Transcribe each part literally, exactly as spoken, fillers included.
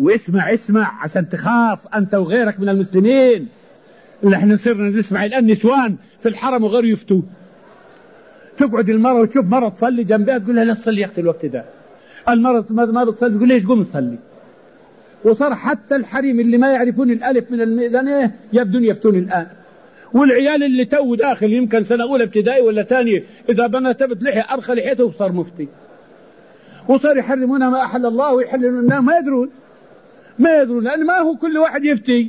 واسمع اسمع عشان تخاف أنت وغيرك من المسلمين اللي احنا صرنا نسمع الآن نسوان في الحرم وغير يفتون. تقعد المرأة وتشوف مرة تصلي جنبها تقول لها لا تصلي يا أختي الوقت ده. المرأة ما بتصلي تقول ليش قوم نصلي. وصار حتى الحريم اللي ما يعرفون الألف من الميزانية يبدون يفتون الآن. والعيال اللي تو داخل يمكن سنة أولى ابتدائي ولا ثانية إذا بنى تبت لحية أرخى لحيته وصار مفتي. وصار يحرمون ما أحل الله ويحللون الناس ما يدرون ما يدرون لأن ما هو كل واحد يفتي.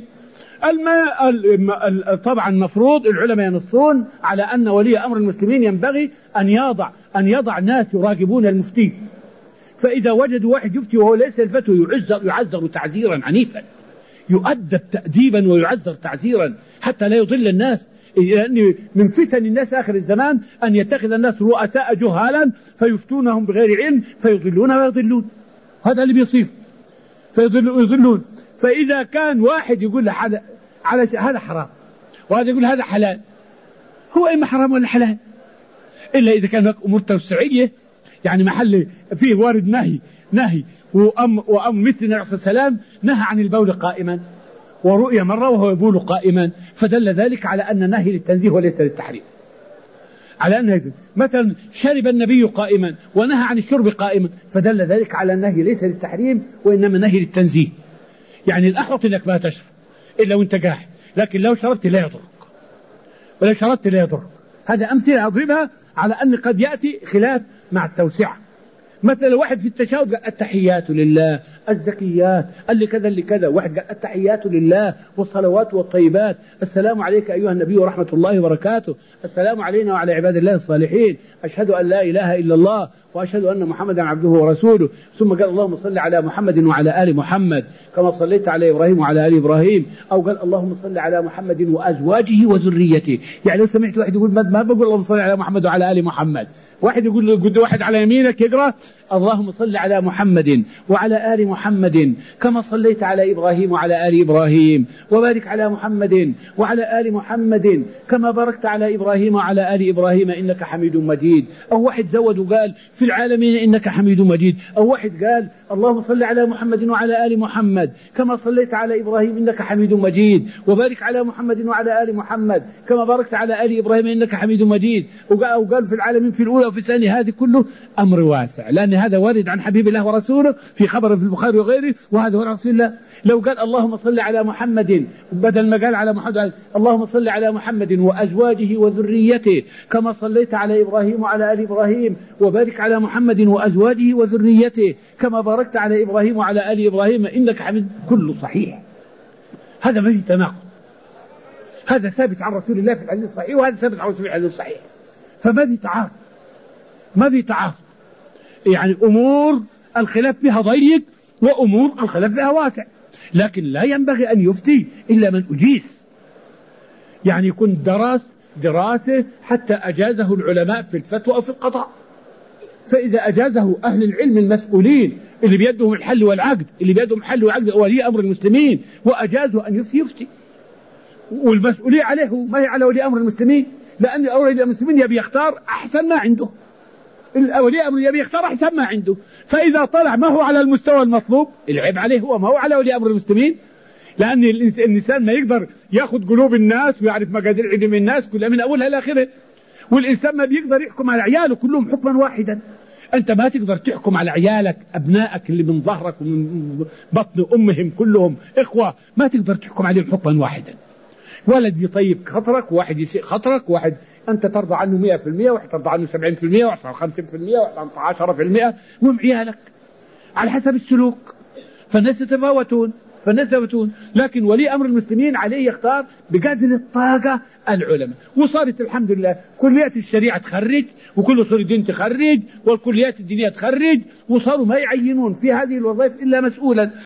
الماء طبعا مفروض العلماء ينصون على أن ولي أمر المسلمين ينبغي أن يضع أن يضع ناس يراقبون المفتي. فإذا وجدوا واحد يفتي وهو ليس الفتوى يعذر يعذر تعذيرا عنيفا يؤدب تأديبا ويعذر تعذيرا حتى لا يضل الناس. لأن من فتن الناس آخر الزمان أن يتخذ الناس رؤساء جهالا فيفتونهم بغير علم فيضلون ويضلون. هذا اللي بيصير فيضلون. فإذا كان واحد يقول هذا على هذا حرام وهذا يقول هذا حلال هو إما حرام ولا حلال إلا إذا كان هناك أمور توسعية يعني محل فيه وارد نهي نهي وأم وأم مثل النبي عليه الصلاة والسلام نهى عن البول قائما ورؤيا مرة وهو يبول قائما فدل ذلك على أن نهي للتنزيه وليس للتحريم. على أن مثلا شرب النبي قائما ونهى عن الشرب قائما فدل ذلك على النهي ليس للتحريم وإنما نهي للتنزيه. يعني الأحوط إنك ما تشرب إلا وإنت قاعد لكن لو شربت لا يضرك ولو شربت لا يضرك. هذا أمثلة أضربها على أن قد يأتي خلاف مع التوسعة. مثلا واحد في التشهد قال التحيات لله الزكيات اللي كذا اللي كذا واحد قال التحيات لله والصلوات والطيبات السلام عليك أيها النبي ورحمة الله وبركاته السلام علينا وعلى عباد الله الصالحين أشهد أن لا إله إلا الله وأشهد أن محمدا عبده ورسوله. ثم قال اللهم صل على محمد وعلى آل محمد كما صليت على إبراهيم وعلى آل إبراهيم. أو قال اللهم صل على محمد وأزواجه وذريته. يعني لو سمعت واحد يقول ما بقول اللهم صل على محمد وعلى آل محمد واحد يقول قد واحد على يمينك يقرأ اللهم صل على محمد وعلى آل محمد كما صليت على إبراهيم وعلى آل إبراهيم وبارك على محمد وعلى آل محمد كما باركت على إبراهيم وعلى آل إبراهيم إنك حميد مجيد. أو واحد زود وقال في العالمين إنك حميد مجيد. أو واحد قال اللهم صل على محمد وعلى آل محمد كما صليت على إبراهيم إنك حميد مجيد وبارك على محمد وعلى آل محمد كما باركت على آل إبراهيم إنك حميد مجيد. أو قال في العالمين في الأولى وفي الثانية. هذه كله أمر واسع لأن هذا وارد عن حبيب الله ورسوله في خبر في البخاري وغيره وهذا هو رسول الله. لو قال اللهم صل على محمد بدل ما قال على محمد اللهم صل على محمد وأزواجه وذريته كما صليت على إبراهيم وعلى آل إبراهيم وبارك على محمد وأزواجه وذريته كما باركت على إبراهيم وعلى آل إبراهيم إنك حميد كله صحيح. هذا ما في تناقض. هذا ثابت عن رسول الله في الحديث الصحيح وهذا ثابت عن رسول الله في الحديث الصحيح. فما في تعارض ما في تعارض. يعني أمور الخلاف فيها ضيق وأمور الخلاف فيها واسع لكن لا ينبغي أن يفتي إلا من أجيز. يعني يكون درس دراسة حتى أجازه العلماء في الفتوى أو في القضاء. فإذا أجازه أهل العلم المسؤولين اللي بيدهم الحل والعقد اللي بيدهم الحل والعقد ولي أمر المسلمين وأجازوا أن يفتي يفتي. والمسؤولية عليه ما هي على ولي أمر المسلمين لأن أولي المسلمين يبي يختار أحسن ما عنده. الأولي أمر يبي يختار أحسن ما عنده. فإذا طلع ما هو على المستوى المطلوب العيب عليه هو ما هو على ولي أمر المسلمين. لأن الإنسان ما يقدر يأخذ قلوب الناس ويعرف مقادير علم الناس كلها من أولها لآخرها. والإنسان ما بيقدر يحكم على عياله كلهم حكما واحدا. أنت ما تقدر تحكم على عيالك أبنائك اللي من ظهرك ومن بطن أمهم كلهم إخوة ما تقدر تحكم عليهم حكما واحدا. ولد يطيب خطرك وواحد يسيء خطرك وواحد أنت ترضى عنه مئة في المئة وواحد ترضى عنه سبعين في المئة وواحد خمسين في المئة وواحد عشرة في المئة وهم عيالك على حسب السلوك. فالناس يتفاوتون فالناس يتفاوتون لكن ولي أمر المسلمين عليه يختار بقدر الطاقة العلماء. وصارت الحمد لله كليات الشريعة تخرج وكل صور الدين تخرج والكليات الدينية تخرج وصاروا ما يعينون في هذه الوظائف إلا مسؤولا.